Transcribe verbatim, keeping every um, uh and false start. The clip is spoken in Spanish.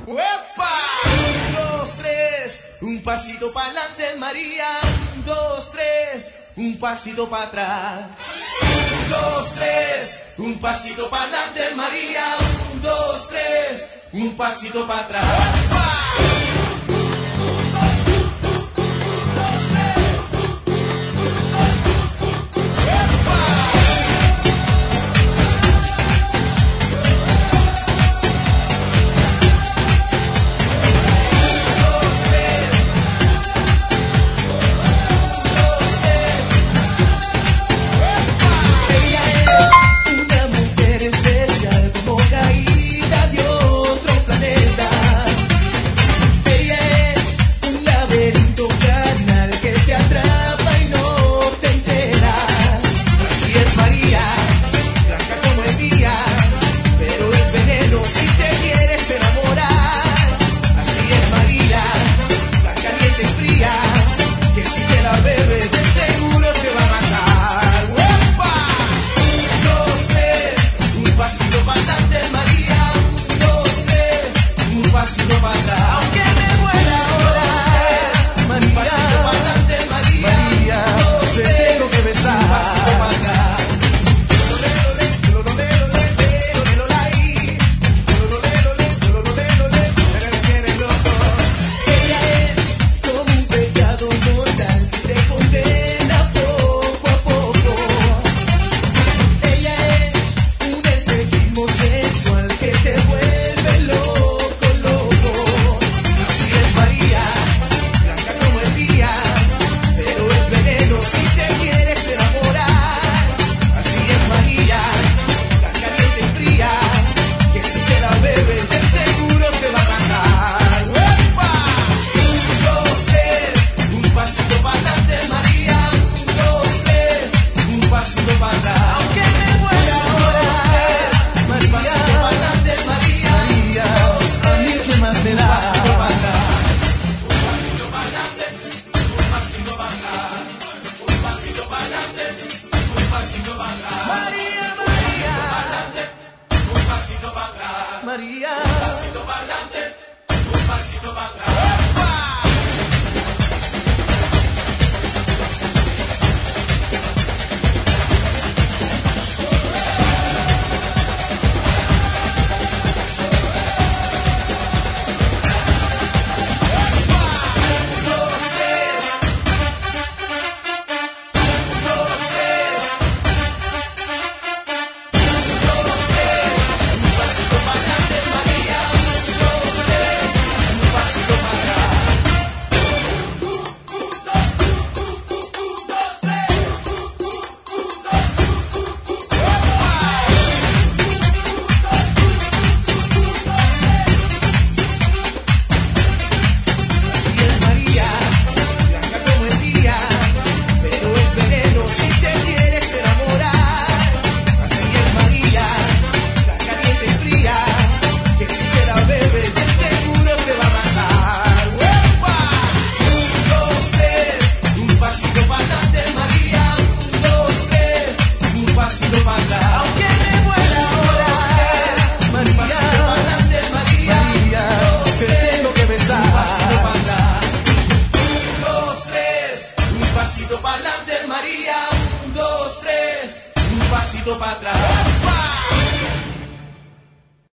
¡Uepa! Un, dos, tres, un pasito para adelante, María. Un, dos, tres, un pasito para atrás. Un, dos, tres, un pasito para adelante, María. Un, dos, tres, un pasito para atrás. ¡Uepa! María, un pasito para adelante, un pasito para atrás.